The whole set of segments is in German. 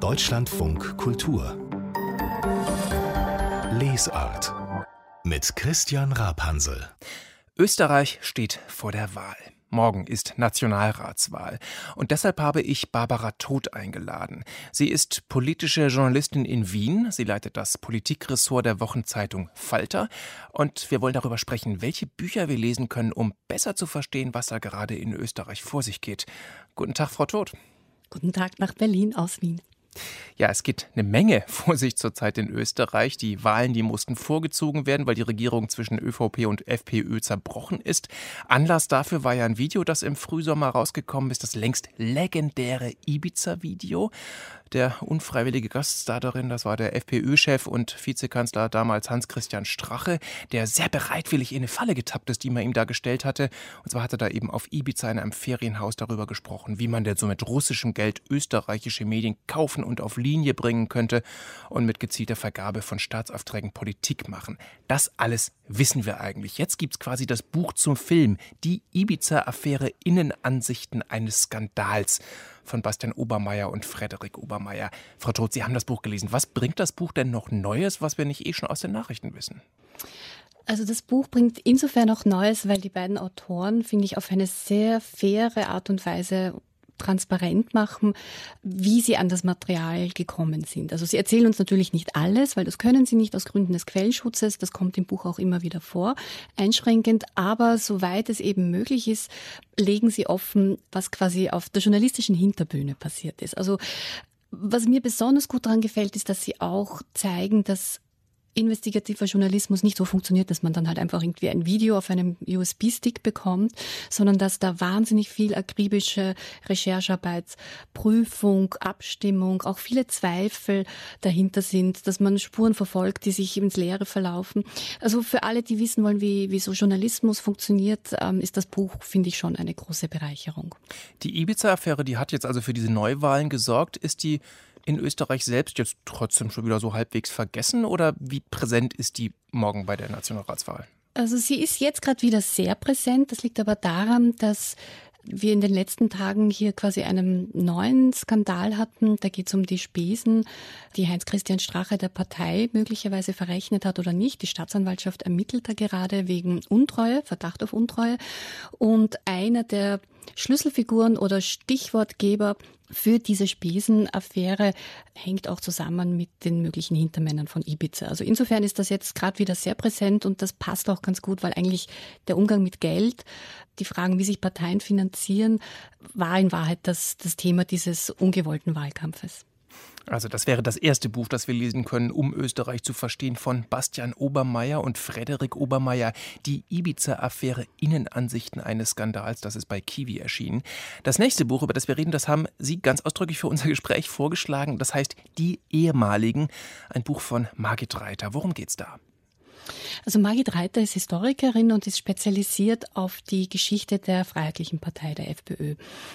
Deutschlandfunk Kultur Lesart mit Christian Rapansel. Österreich steht vor der Wahl. Morgen ist Nationalratswahl. Und deshalb habe ich Barbara Todt eingeladen. Sie ist politische Journalistin in Wien. Sie leitet das Politikressort der Wochenzeitung Falter. Und wir wollen darüber sprechen, welche Bücher wir lesen können, um besser zu verstehen, was da gerade in Österreich vor sich geht. Guten Tag, Frau Todt. Guten Tag nach Berlin aus Wien. Ja, es geht eine Menge vor sich zurzeit in Österreich. Die Wahlen, die mussten vorgezogen werden, weil die Regierung zwischen ÖVP und FPÖ zerbrochen ist. Anlass dafür war ja ein Video, das im Frühsommer rausgekommen ist, das längst legendäre Ibiza-Video. Der unfreiwillige Gaststar darin, das war der FPÖ-Chef und Vizekanzler damals Hans-Christian Strache, der sehr bereitwillig in eine Falle getappt ist, die man ihm da gestellt hatte. Und zwar hat er da eben auf Ibiza in einem Ferienhaus darüber gesprochen, wie man denn so mit russischem Geld österreichische Medien kaufen und auf Linie bringen könnte und mit gezielter Vergabe von Staatsaufträgen Politik machen. Das alles wissen wir eigentlich. Jetzt gibt es quasi das Buch zum Film, die Ibiza-Affäre Innenansichten eines Skandals von Bastian Obermayr und Frederik Obermayr. Frau Todt, Sie haben das Buch gelesen. Was bringt das Buch denn noch Neues, was wir nicht schon aus den Nachrichten wissen? Also das Buch bringt insofern noch Neues, weil die beiden Autoren, finde ich, auf eine sehr faire Art und Weise transparent machen, wie sie an das Material gekommen sind. Also sie erzählen uns natürlich nicht alles, weil das können sie nicht aus Gründen des Quellenschutzes. Das kommt im Buch auch immer wieder vor, einschränkend. Aber soweit es eben möglich ist, legen sie offen, was quasi auf der journalistischen Hinterbühne passiert ist. Also was mir besonders gut daran gefällt, ist, dass sie auch zeigen, dass investigativer Journalismus nicht so funktioniert, dass man dann halt einfach irgendwie ein Video auf einem USB-Stick bekommt, sondern dass da wahnsinnig viel akribische Recherchearbeit, Prüfung, Abstimmung, auch viele Zweifel dahinter sind, dass man Spuren verfolgt, die sich ins Leere verlaufen. Also für alle, die wissen wollen, wie so Journalismus funktioniert, ist das Buch, finde ich, schon eine große Bereicherung. Die Ibiza-Affäre, die hat jetzt also für diese Neuwahlen gesorgt. Ist die in Österreich selbst jetzt trotzdem schon wieder so halbwegs vergessen oder wie präsent ist die morgen bei der Nationalratswahl? Also sie ist jetzt gerade wieder sehr präsent. Das liegt aber daran, dass wir in den letzten Tagen hier quasi einen neuen Skandal hatten. Da geht es um die Spesen, die Heinz-Christian Strache der Partei möglicherweise verrechnet hat oder nicht. Die Staatsanwaltschaft ermittelt da gerade wegen Untreue, Verdacht auf Untreue. Und einer der Schlüsselfiguren oder Stichwortgeber für diese Spesenaffäre hängt auch zusammen mit den möglichen Hintermännern von Ibiza. Also insofern ist das jetzt gerade wieder sehr präsent und das passt auch ganz gut, weil eigentlich der Umgang mit Geld, die Fragen, wie sich Parteien finanzieren, war in Wahrheit das Thema dieses ungewollten Wahlkampfes. Also das wäre das erste Buch, das wir lesen können, um Österreich zu verstehen, von Bastian Obermayr und Frederik Obermayr. Die Ibiza-Affäre Innenansichten eines Skandals, das ist bei Kiwi erschienen. Das nächste Buch, über das wir reden, das haben Sie ganz ausdrücklich für unser Gespräch vorgeschlagen. Das heißt Die Ehemaligen, ein Buch von Margit Reiter. Worum geht's da? Also Margit Reiter ist Historikerin und ist spezialisiert auf die Geschichte der Freiheitlichen Partei, der FPÖ.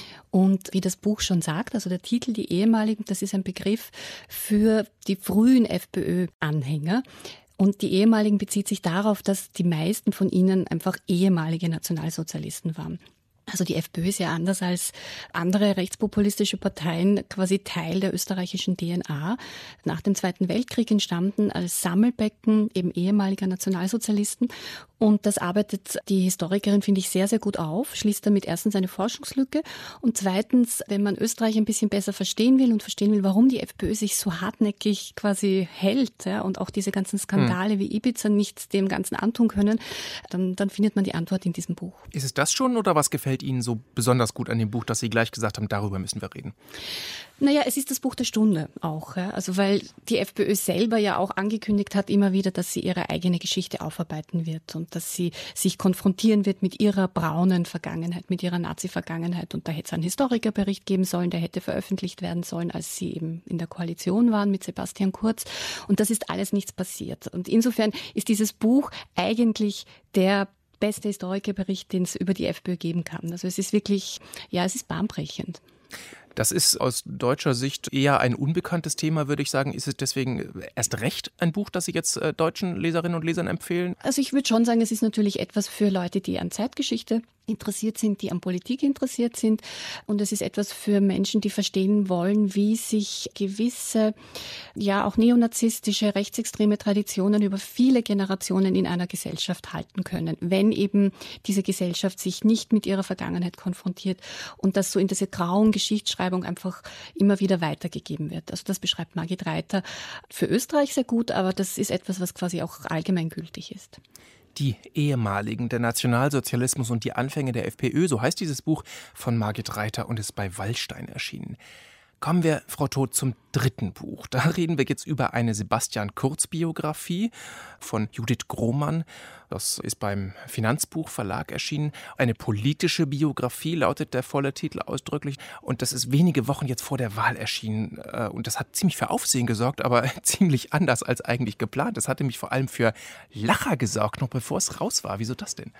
Und wie das Buch schon sagt, also der Titel Die Ehemaligen, das ist ein Begriff für die frühen FPÖ-Anhänger. Und die Ehemaligen bezieht sich darauf, dass die meisten von ihnen einfach ehemalige Nationalsozialisten waren. Also die FPÖ ist ja anders als andere rechtspopulistische Parteien quasi Teil der österreichischen DNA. Nach dem Zweiten Weltkrieg entstanden als Sammelbecken eben ehemaliger Nationalsozialisten. Und das arbeitet die Historikerin, finde ich, sehr, sehr gut auf, schließt damit erstens eine Forschungslücke und zweitens, wenn man Österreich ein bisschen besser verstehen will und verstehen will, warum die FPÖ sich so hartnäckig quasi hält, ja, und auch diese ganzen Skandale wie Ibiza nicht dem Ganzen antun können, dann findet man die Antwort in diesem Buch. Ist es das schon oder was gefällt Ihnen so besonders gut an dem Buch, dass Sie gleich gesagt haben, darüber müssen wir reden? Naja, es ist das Buch der Stunde auch. Ja. Also weil die FPÖ selber ja auch angekündigt hat immer wieder, dass sie ihre eigene Geschichte aufarbeiten wird und dass sie sich konfrontieren wird mit ihrer braunen Vergangenheit, mit ihrer Nazi-Vergangenheit. Und da hätte es einen Historikerbericht geben sollen, der hätte veröffentlicht werden sollen, als sie eben in der Koalition waren mit Sebastian Kurz. Und das ist alles nichts passiert. Und insofern ist dieses Buch eigentlich der beste Historikerbericht, den es über die FPÖ geben kann. Also es ist wirklich, ja, es ist bahnbrechend. Das ist aus deutscher Sicht eher ein unbekanntes Thema, würde ich sagen. Ist es deswegen erst recht ein Buch, das Sie jetzt deutschen Leserinnen und Lesern empfehlen? Also ich würde schon sagen, es ist natürlich etwas für Leute, die an Zeitgeschichte interessiert sind, die an Politik interessiert sind. Und es ist etwas für Menschen, die verstehen wollen, wie sich gewisse, ja auch neonazistische, rechtsextreme Traditionen über viele Generationen in einer Gesellschaft halten können, wenn eben diese Gesellschaft sich nicht mit ihrer Vergangenheit konfrontiert und das so in diese grauen Geschichtsschreibung einfach immer wieder weitergegeben wird. Also das beschreibt Margit Reiter für Österreich sehr gut, aber das ist etwas, was quasi auch allgemeingültig ist. Die ehemaligen, der Nationalsozialismus und die Anfänge der FPÖ, so heißt dieses Buch von Margit Reiter und ist bei Wallstein erschienen. Kommen wir, Frau Todt, zum dritten Buch. Da reden wir jetzt über eine Sebastian-Kurz-Biografie von Judith Grohmann. Das ist beim Finanzbuchverlag erschienen. Eine politische Biografie lautet der volle Titel ausdrücklich. Und das ist wenige Wochen jetzt vor der Wahl erschienen. Und das hat ziemlich für Aufsehen gesorgt, aber ziemlich anders als eigentlich geplant. Das hatte mich vor allem für Lacher gesorgt, noch bevor es raus war. Wieso das denn?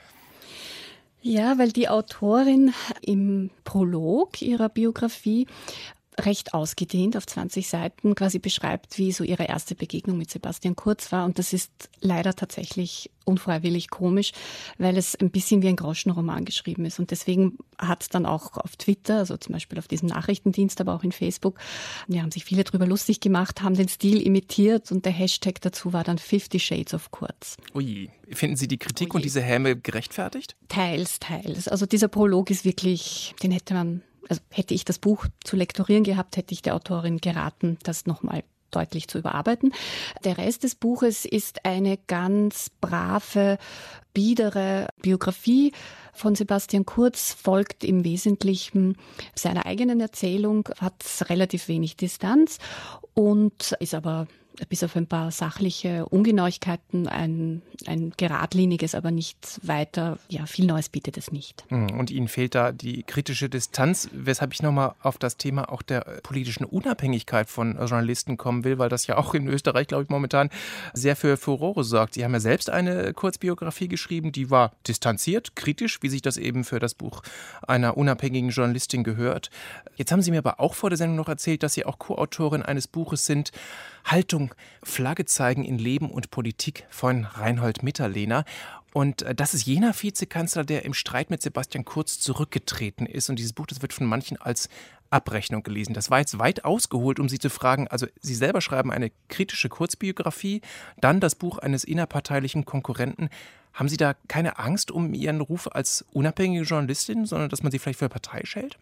Ja, weil die Autorin im Prolog ihrer Biografie recht ausgedehnt auf 20 Seiten quasi beschreibt, wie so ihre erste Begegnung mit Sebastian Kurz war. Und das ist leider tatsächlich unfreiwillig komisch, weil es ein bisschen wie ein Groschenroman geschrieben ist. Und deswegen hat es dann auch auf Twitter, also zum Beispiel auf diesem Nachrichtendienst, aber auch in Facebook, ja, haben sich viele drüber lustig gemacht, haben den Stil imitiert und der Hashtag dazu war dann 50 Shades of Kurz. Ui, finden Sie die Kritik und diese Häme gerechtfertigt? Teils. Also dieser Prolog ist wirklich, den hätte ich das Buch zu lektorieren gehabt, hätte ich der Autorin geraten, das nochmal deutlich zu überarbeiten. Der Rest des Buches ist eine ganz brave, biedere Biografie von Sebastian Kurz, folgt im Wesentlichen seiner eigenen Erzählung, hat relativ wenig Distanz und ist aber bis auf ein paar sachliche Ungenauigkeiten ein geradliniges, aber nicht weiter, ja, viel Neues bietet es nicht. Und Ihnen fehlt da die kritische Distanz, weshalb ich nochmal auf das Thema auch der politischen Unabhängigkeit von Journalisten kommen will, weil das ja auch in Österreich, glaube ich, momentan sehr für Furore sorgt. Sie haben ja selbst eine Kurzbiografie geschrieben, die war distanziert, kritisch, wie sich das eben für das Buch einer unabhängigen Journalistin gehört. Jetzt haben Sie mir aber auch vor der Sendung noch erzählt, dass Sie auch Co-Autorin eines Buches sind, Haltung, Flagge zeigen in Leben und Politik von Reinhold Mitterlehner. Und das ist jener Vizekanzler, der im Streit mit Sebastian Kurz zurückgetreten ist. Und dieses Buch, das wird von manchen als Abrechnung gelesen. Das war jetzt weit ausgeholt, um Sie zu fragen. Also Sie selber schreiben eine kritische Kurzbiografie, dann das Buch eines innerparteilichen Konkurrenten. Haben Sie da keine Angst um Ihren Ruf als unabhängige Journalistin, sondern dass man Sie vielleicht für parteiisch hält?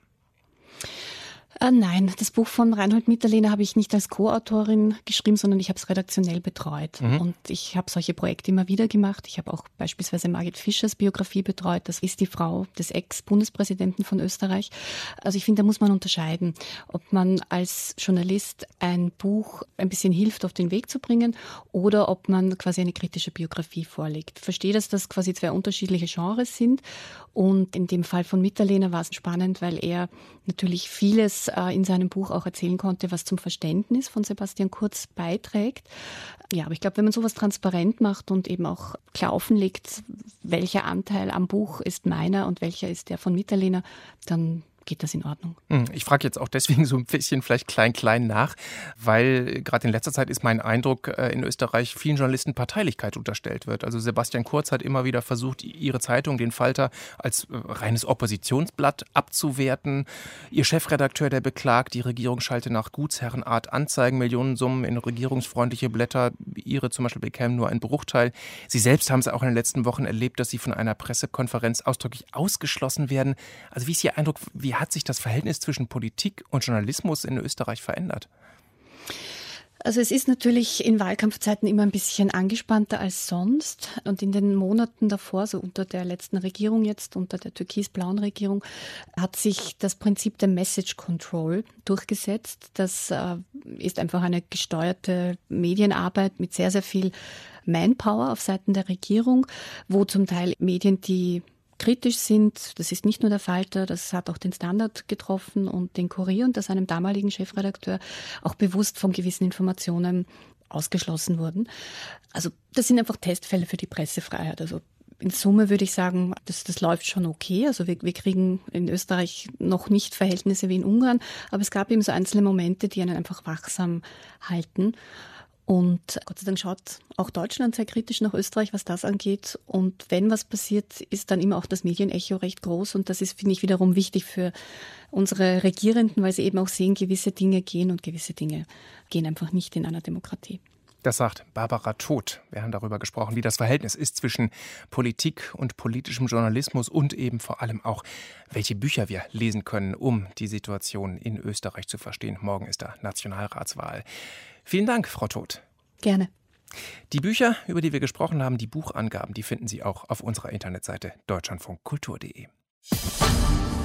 Nein, das Buch von Reinhold Mitterlehner habe ich nicht als Co-Autorin geschrieben, sondern ich habe es redaktionell betreut. Und ich habe solche Projekte immer wieder gemacht. Ich habe auch beispielsweise Margit Fischers Biografie betreut. Das ist die Frau des Ex-Bundespräsidenten von Österreich. Also ich finde, da muss man unterscheiden, ob man als Journalist ein Buch ein bisschen hilft, auf den Weg zu bringen oder ob man quasi eine kritische Biografie vorlegt. Ich verstehe, dass das quasi zwei unterschiedliche Genres sind. Und in dem Fall von Mitterlehner war es spannend, weil er natürlich vieles in seinem Buch auch erzählen konnte, was zum Verständnis von Sebastian Kurz beiträgt. Ja, aber ich glaube, wenn man sowas transparent macht und eben auch klar offenlegt, welcher Anteil am Buch ist meiner und welcher ist der von Mitterlehner, dann geht das in Ordnung. Ich frage jetzt auch deswegen so ein bisschen vielleicht klein nach, weil gerade in letzter Zeit ist mein Eindruck, in Österreich vielen Journalisten Parteilichkeit unterstellt wird. Also Sebastian Kurz hat immer wieder versucht, Ihre Zeitung, den Falter, als reines Oppositionsblatt abzuwerten. Ihr Chefredakteur, der beklagt, die Regierung schalte nach Gutsherrenart Anzeigen, Millionensummen in regierungsfreundliche Blätter. Ihre zum Beispiel bekämen nur einen Bruchteil. Sie selbst haben es auch in den letzten Wochen erlebt, dass Sie von einer Pressekonferenz ausdrücklich ausgeschlossen werden. Also wie ist Ihr Eindruck, wie hat sich das Verhältnis zwischen Politik und Journalismus in Österreich verändert? Also es ist natürlich in Wahlkampfzeiten immer ein bisschen angespannter als sonst. Und in den Monaten davor, so unter der letzten Regierung jetzt, unter der türkis-blauen Regierung, hat sich das Prinzip der Message Control durchgesetzt. Das ist einfach eine gesteuerte Medienarbeit mit sehr, sehr viel Manpower auf Seiten der Regierung, wo zum Teil Medien, die kritisch sind, das ist nicht nur der Falter, das hat auch den Standard getroffen und den Kurier unter seinem damaligen Chefredakteur auch bewusst von gewissen Informationen ausgeschlossen wurden. Also das sind einfach Testfälle für die Pressefreiheit. Also in Summe würde ich sagen, das läuft schon okay. Also wir kriegen in Österreich noch nicht Verhältnisse wie in Ungarn, aber es gab eben so einzelne Momente, die einen einfach wachsam halten. Und Gott sei Dank schaut auch Deutschland sehr kritisch nach Österreich, was das angeht. Und wenn was passiert, ist dann immer auch das Medienecho recht groß. Und das ist, finde ich, wiederum wichtig für unsere Regierenden, weil sie eben auch sehen, gewisse Dinge gehen und gewisse Dinge gehen einfach nicht in einer Demokratie. Das sagt Barbara Todt. Wir haben darüber gesprochen, wie das Verhältnis ist zwischen Politik und politischem Journalismus und eben vor allem auch, welche Bücher wir lesen können, um die Situation in Österreich zu verstehen. Morgen ist da Nationalratswahl. Vielen Dank, Frau Todt. Gerne. Die Bücher, über die wir gesprochen haben, die Buchangaben, die finden Sie auch auf unserer Internetseite deutschlandfunkkultur.de.